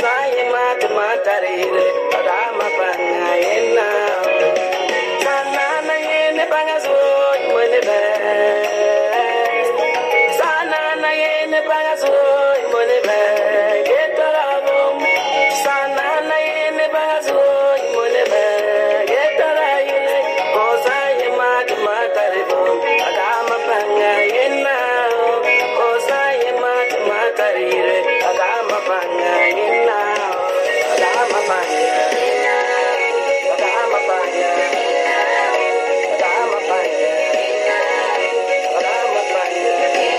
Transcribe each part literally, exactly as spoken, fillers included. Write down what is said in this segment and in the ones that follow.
Osaye mat matarire adama panga yena. Sana na yene panga so mwene be. Sana na yene panga so mwene be. Getarabo. Sana na yene panga so mwene be. Getaraile. Osaye mat matarire adama panga yena. Osaye mat matarire adama panga yena. Adama panga. Adama panga. Adama panga. Adama panga.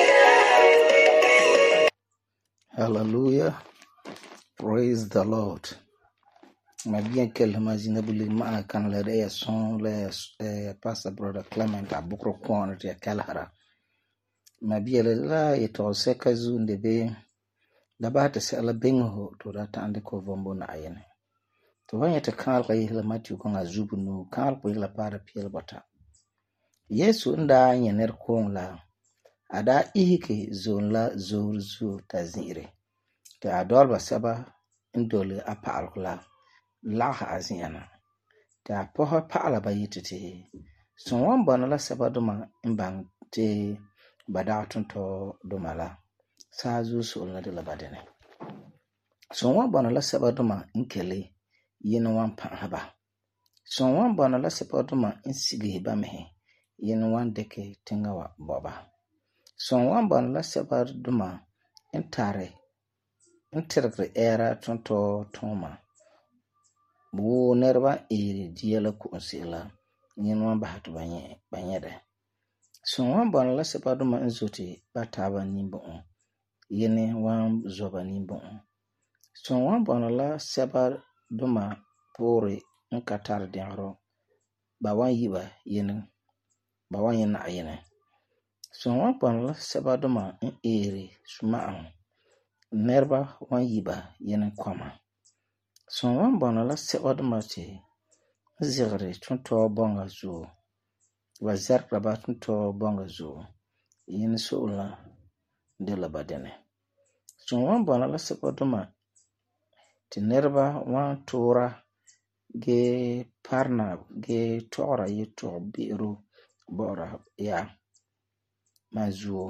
Hallelujah. Praise the Lord. Ma bien quelle imagine buli ma kan le re son le eh, pastor brother Clement abukro kon te kalhara. Ma bien le la ito se kazu ndebe da ba ta se ala bengo to da ta ande ko vombo na ayene. To wanya ta kal ka yihla Matthew ko ngazubu no kal ko yihla para piel bata. Yesu nda nyener kon la ada ihike zon la zur zu tazire. Ta adolba saba indole apal kula laha aziana. Ta poha pala ba yitete. So wan bana la saba duma imbang te badatun to duma la. Sa zu so la de la badene. So wan bana la saba duma inkele yin wan pa haba. So wan bana la saba duma insigi ba mehe yin wan deke tingawa boba. So wan bana la saba duma intare intergre era tonto toma. Bu nerba iri diela kunsila yin wan bahatu banye banyede. So wan bana la saba duma inzuti bataba nimbo on. Yin wan zoba nimbo on. So wan bana la saba duma pori nkatar dengro ba wan yiba yin ba wan yin na ayene. So wan bana la saba duma in iri suma nerba wan yiba yin kwama. So wan bana la saba duma te zigre tunto bonga zu wa zerba ba tunto bonga zu yin sola de la badene. So wan bana la saba duma ti nerba wan tora ge parna ge tora yi to biru bora ya mazuo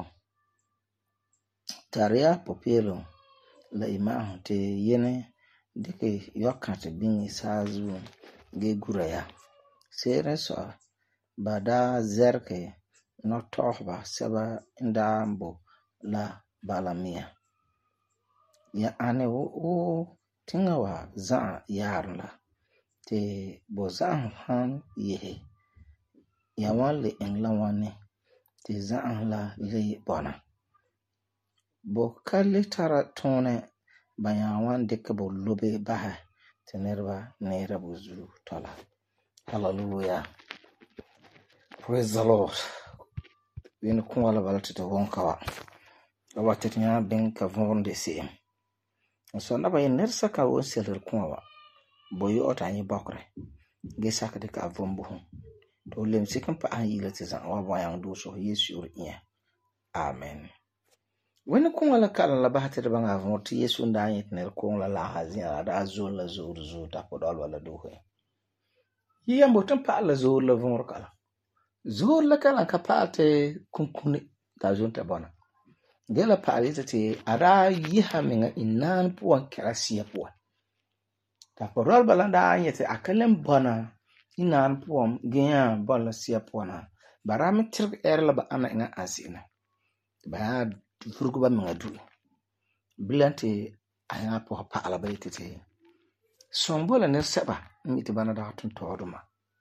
taria popelo la ima te yene dike yokate bingi sazu ge guraya sere so bada zerke no tohba seba ndambo la balamia ya ane wo o tingawa za yarla te bozan han yehe ya wale engla wane te za la le bona bo kali tara tone bayawan deke bo lobe baha te nerba nera buzu tola. Hallelujah. Praise the Lord. Win kuwala balati to wonkawa awateti nya ben ka vonde se so na bayin nersa ka won seler kuwa boyo otanyi bakre ge saka de ka vombo to lem sikan pa an yila te zan wa bayan do so Yesu ur iya. Amen. Wani kuwala kala la bahati de banga voti Yesu nda yit ner kuwala la hazia da azul la zur zu ta ko dol wala do he yiyambo tan pa la zur la vor kala zur la kala ka pa te kunkuni ta zonta bona gela pa alita te ara yiha menga inan puan kerasiya puan ta ko rol balanda yete akalen bona inan puan genya bola siya puana barami tirg erla ba ana ina asina ba furgu ba menga du bilante aya po pa ala ba yete te sombola ne seba miti bana da tun toduma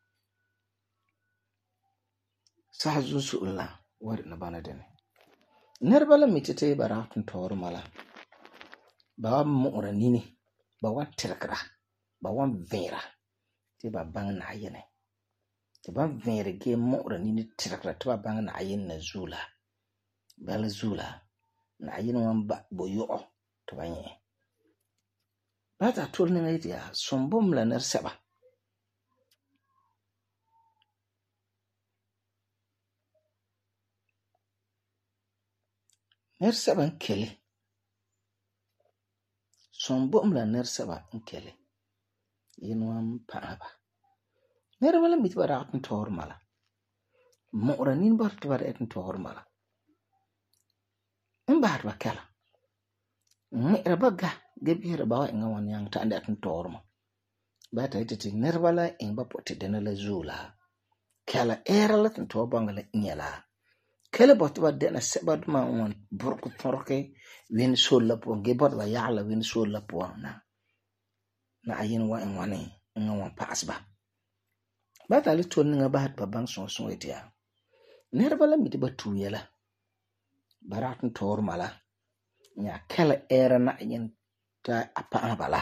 sa zusu ulla wari na bana dene nerbala mitete bara tun toduma la ba mu uranini ba wan tirkra ba wan vera te ba bang na yene te ba vera ge mu uranini tirkra te ba bang na yin na zula bala zula na yin wan ba boyo to banye ba ta turni ngai ya sombum la ner seba ner seba kele Sombom la nersaba nkele. Yenwam paaba. Nerwala mitba raatn tormala. Mora nin bart bar etn tormala. Mbaat ba kala. Mera baga gebira bawa nga wan yang ta etn torma. Bata ititi nerwala ingba pote denala zula. Kala era la tan torbangala nyala. Kala bot ba dena sebad ma on burku torke win solla po gebot la yala win solla po na. Na ayin wa en wane nga wan pasba. Bata li ton nga baat ba bang son son etia. Nerwala mitba tuyela. Baratn tormala. Nya kala era na yin ta apa bala.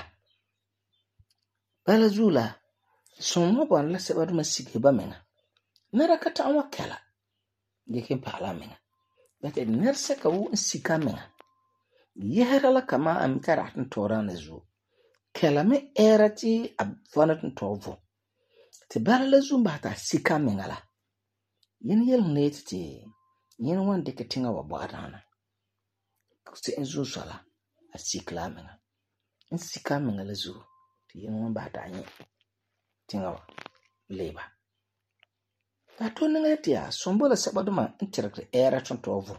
Bala zula somo bon la sebad ma sige ba menga. Nera kata wa kala. Gekin pala menga. Bata nerse ka wu sika menga. Yehra la kama amitaratn torana zu. Kala me era ti abvanatn torvo. Ti bala la zumba ta sika menga la. Yin yel net ti yin wan deke tinga wa bwadana. Se enzu sala a sikla menga. In sika menga la zu. Ti yin wan bata yin. Tinga wa leba. Ato nga tia sombola sabaduma interakre era tontovo.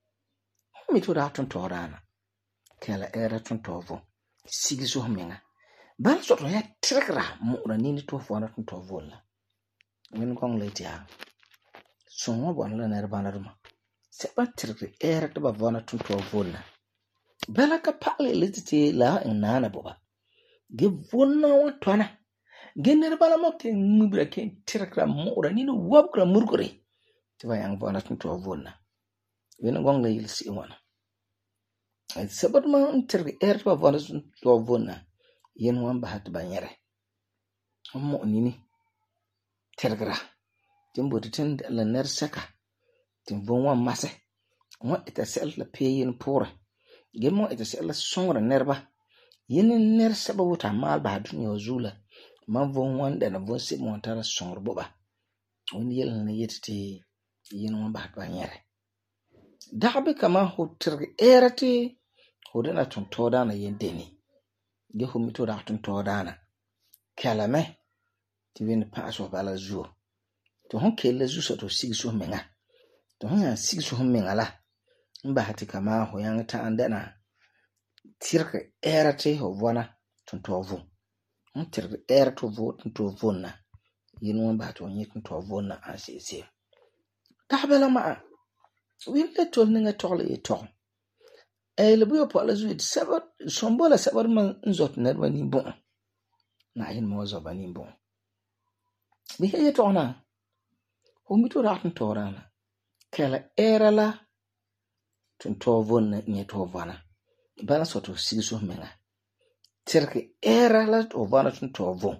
Mi to da tontorana. Kala era tontovo. Sigiso menga. Bal soto ya trekra mo na nini to fona tontovo la. Ngin kong le tia. Somo bon la nerbana duma. Seba trekre era to ba fona tontovo la. Bala ka pale lititi la nana boba. Ge vonna wa twana. Gener bala mokte mubra ken tirakra mora nino wabkra murkure tiba yang bona tunto vonna wena gong la yil si wana ay sabat ma tirga er ba bona tunto vonna yen wan ba hat banyere mo nini tirgra timbo tin la ner saka tim bon wan mase mo ita sel la peyin pura gemo ita sel la songra nerba yen ner saba wuta mal ba dunya zula man von wanda na von sip montara songor boba woni yel na yetiti yin won ba ba nyere dabe kama hotir erati hodana ton todana yin deni ge humi to da ton todana kalame ti win paso bala zu to hon kele zu so to sigso menga to hon ya sigso menga la mba hati kama ho yang ta andana tirka erati ho vona ton tovu Unter er to vote to vona. Yin won ba to nyit to vona asese. Tabela ma. We let to ninga tole e to. E le bu po la zuit sabat sombola sabat man nzot nerwa ni bon. Na yin mo zo ba ni bon. Bi he to na. Ho mi to ratn to rana. Kala era la to to vona ni to vona. Bana so to siso menga. Tirke era la to vana tun to von.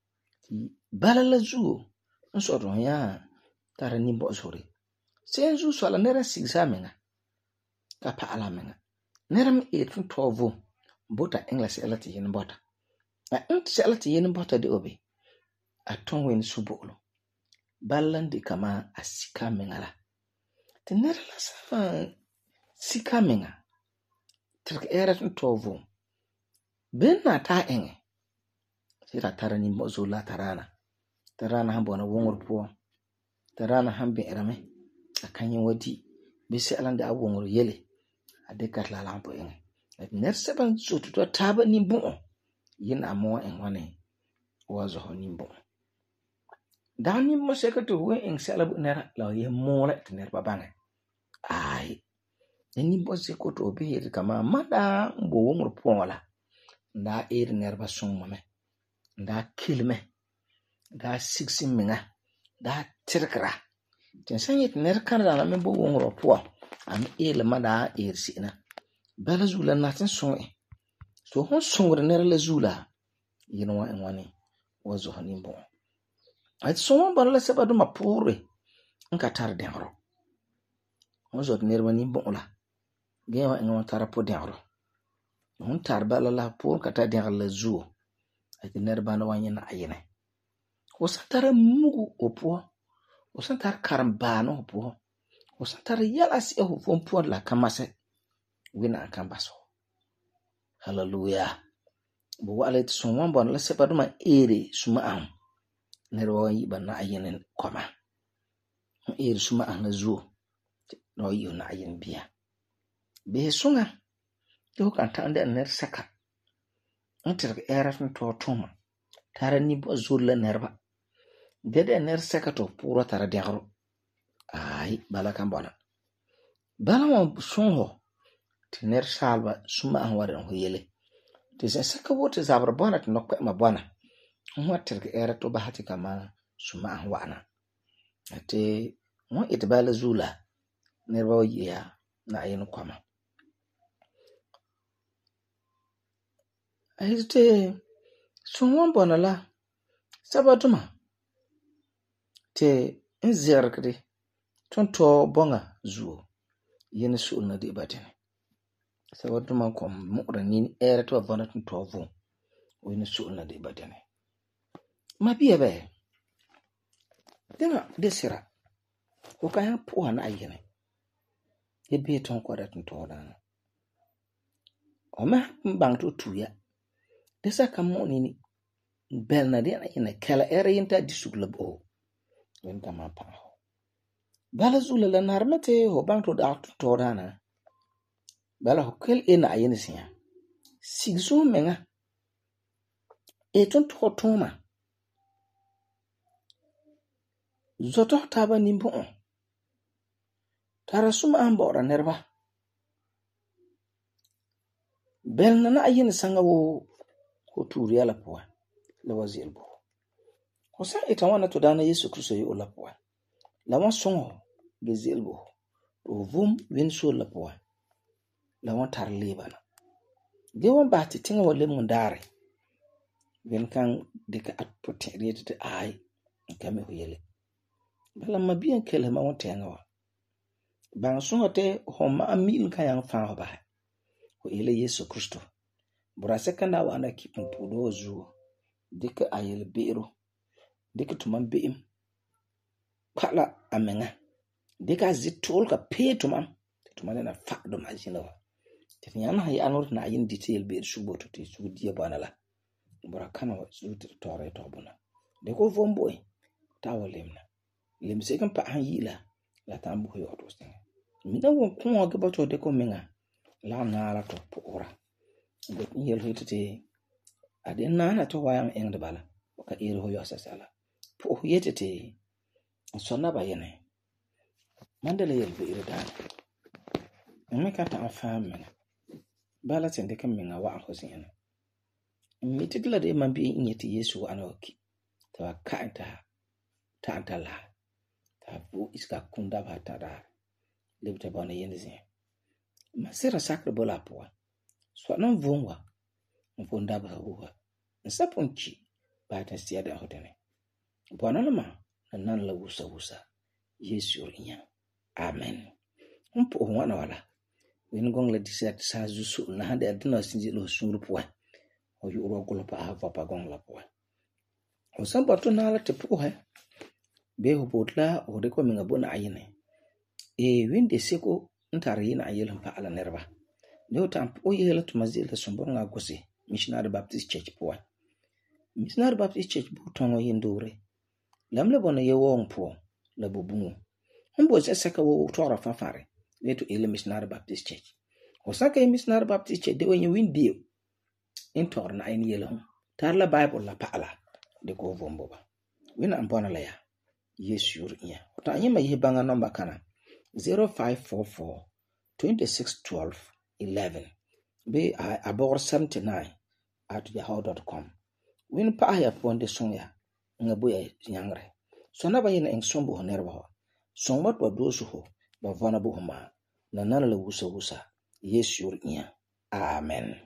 Bala la zuo. Nso ron ya. Tara nimbo zori. Sen zu so la nera sigsa menga. Ka pa ala menga. Nera mi e tun to von. Bota English elati yin bota. A inti se elati yin bota di obi. A ton wen subolo. Bala ndi kama a sika menga la. Te nera la sa sika menga. Tirke era tun to von. Ben na ta enge. Sira tara ni mozo la tarana. Tarana hambo na wongor po. Tarana hambe erame. Akanyi wadi. Bisi alande a wongor yele. Adekat la lampo enge. Like nerse ban sotu to taba ni bon. Yin amo engwane. Wazo ho ni bon. Dani mo sekatu we eng selabu nera. Lao ye mole tener babange. Ay. Ni bo sekoto obi kama mada mbo wongor po wala. Nda er nerba song mame nda kilme nda sixin minga nda tirkra tin sanyet ner kanada na me bo wongro po am ele mada er sina bala zula natin song e so hon songre ner la zula yino wa en wani wazo hanin bo ay so mon bala sabadu mapure nka tar denro wazo ner wani bo la gewa en won tar po denro Hun tarbala la pour kata der la zuo. Ati nerba na wanya na ayene. Osantara mugu opo. Osantara karambano opo. Osantara yala si ehu fompo la kamase. Wina akambaso. Hallelujah. Bu wala ti sun wan bon la se baduma ere suma am nerwa yi ban na ayin koma ere suma an la zuo no yi na ayin biya be sunga do kan ta ande ner saka antar era tun to tuma tara ni bo zulla nerba dede ner saka to puro tara degro ai bala kan bona bala mo sunho ti ner salba suma an waran ho yele ti se saka wote zabra bona to nokko ma bona watter ke era to bahati kama suma an wana ate mo itbala zula nerba ya na ayin kwama ayite sunwon bona la sabatuma te nzerkde tonto bonga zuo yene sul na de batene sabatuma kom mura ni era to bona tonto vo yene sul na de batene mabiya be dena desira ko kaya po na ayene e be ton ko da tonto dana oma mbang to tuya desa kamo nini belna de na ina kala era yinta disugla bo wenta ma pa bala zula la narmete ho bang to da to dana bala ho kel ina ayene sinya sigzo menga e ton to toma zoto taba nimbo tara suma an bora nerba belna na ayene sanga wo ko turiya la poa la wazir bo ko sa ita wana to dana Yesu Kristo yi la poa la wan songo be zelbo o vum win so la poa la wan tar lebana ge wan ba ti tinga wale mun dare ben kan de ka at potere te ai kame ho yele bala mabiyan kele ma wan tenga wa ban songo te ho ma amil kan yang fa ho ba ko ile Yesu Kristo burase kana wana kipun pudo zuo dika ayel biro dika tuman beim kala amenga dika zitol ka petuma tumane na fa do majina wa tinyana hay anor na yin detail be shuboto ti sudi bana la burakana wa zuti tore to buna de ko vomboy tawalemna lemse kan pa han yila la tambu yo to sen mi da won kun wa gabato de ko menga la na la to pora de yel hitete aden nana to wayan en de bala ka iri ho yosa sala po yetete sonna ba yene mandele yel be iri dan me ka ta afam bala tende kan menga wa ho sin mi tidla de man bi nyeti Yesu anoki ta ka ta ta antala ta bu iska kunda ba ta da lebte bona yende sin masira sakre bola po so non vongwa mponda ba huwa nsaponchi ba ta siya da hodene bona lama nan la wusa wusa Yesu rinya amen umpo wana wala wen gong la disat sa zusu na hande adina sinji lo suru po o yu ro golo pa ava pa gong la po o samba to na la te po he be ho botla o de ko minga bona ayine e winde seko ntare yina ayel pa ala nerba ne o tamp o yela to mazila sombonga gosi missionary baptist church po missionary baptist church bo tongo yindore lamle bona ye won po la bobungu humbo se seka wo tora fafare ne to ele missionary baptist church o saka missionary baptist church de wonye windio in tor na ayin yelo tar la bible la pala de ko vombo ba wina ambona la ya Yesu yurinya ta anyima ye banga number kana zero five four four two six one two one one be abor seventy-nine at yahoo dot com win pa ya ponde sonya ngabu ya nyangre so na ba yina en sombo honerba ho somba to dosu ho ba vana bu homa na nana la wusa wusa Yesu yurinya amen.